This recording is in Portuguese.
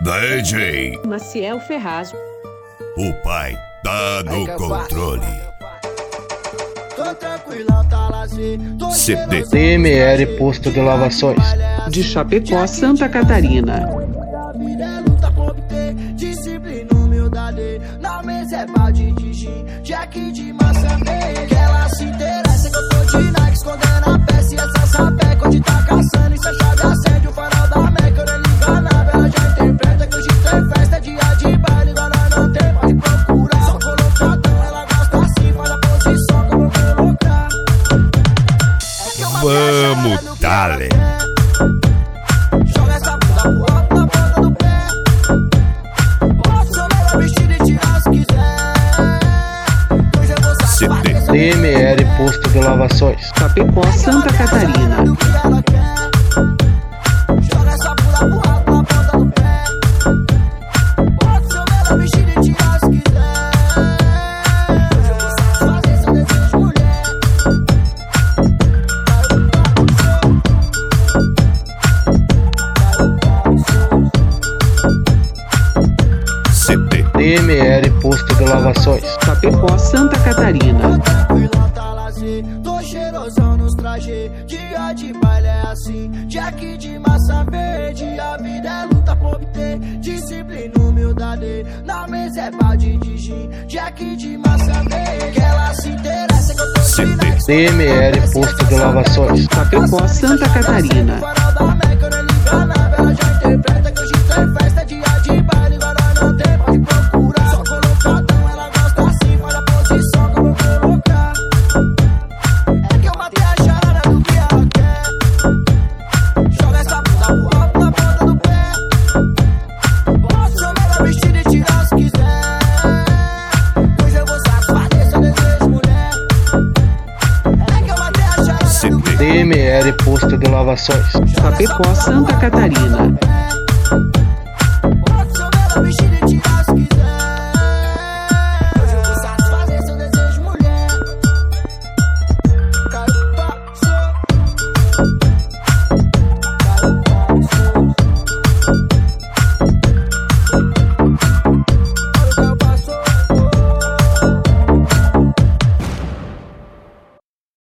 DJ Maciel Ferraz. O pai tá no controle. CD DMR Posto de Lavações De Chapecó, Santa Catarina. Disciplina, humildade, na mesa é balde de gin, Jack de maçã verde. Ela se interessa que eu tô de Nike, escondendo a peça e essa sapeca onde tá caçando. E se a chave acende o farol da Meca, eu nem liga nada, ela já interpreta que hoje tem festa, dia de baile, agora não tem, pode procurar. Só colocadão, ela gosta assim, faz a posição que eu vou colocar. É que eu vamos, dale. Joga essa bunda pro alto na ponta do pé. DMR Posto de Lavações Chapecó, Santa Catarina. Joga essa bunda pro alto na ponta do pé. Bota seu melhor vestido e tira se quiser. Hoje eu vou satisfazer seu desejo, mulher. CD DMR Posto de Lavações Chapecó, Santa Catarina. Tranquilão, tá lazer, tô cheirosão nos trajes. Dia de baile é assim, Jack de maçã verde. A vida é luta por obter disciplina, humildade, na mesa é balde de gin, Jack de maçã verde. Ela se interessa que eu tô de Nike, DMR Posto de Lavações Chapecó, Santa Catarina. farol da Meca, eu nem liga nada, ela já interpreta que hoje tem festa, dia de baile, agora não tem, pode procurar. Só colocadão, ela gosta assim, faz a posição que eu vou colocar. É que eu matei a charada do que ela quer. Joga essa bunda pro alto na ponta do pé. Bota seu melhor vestido e tira se quiser. Hoje eu vou satisfazer seu desejo, mulher. É que eu matei a charada do que DMR Posto de Lavações Chapecó, Santa Catarina. ela quer.